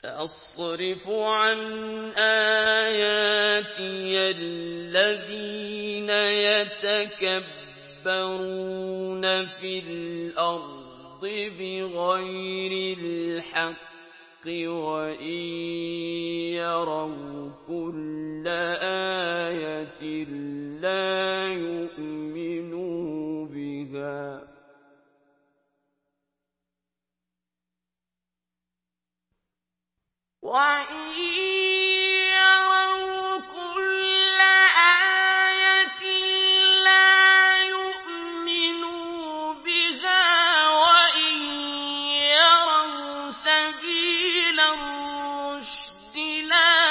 سأصرف عن آياتي الذين يتكبرون في الأرض بغير الحق وإن يروا كل آية لا يؤمنوا بها وَإِن يَرَوْا كُلَّ آيَةٍ لَّا يُؤْمِنُوا بِهَا وَإِن يَرَوْا سَبِيلَ الرُّشْدِ لَا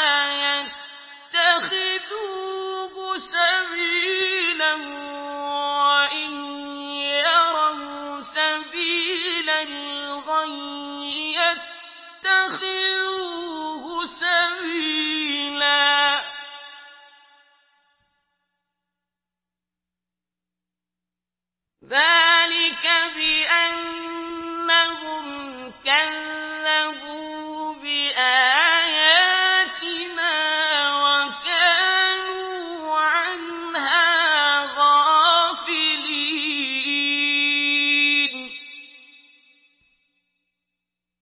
يَتَّخِذُوهُ سَبِيلًا وَإِن يَرَوْا سَبِيلَ الْغَيِّ يَتَّخِذُوهُ سَبِيلًا ذَلِكَ بِأَنَّهُمْ كَذَّبُوا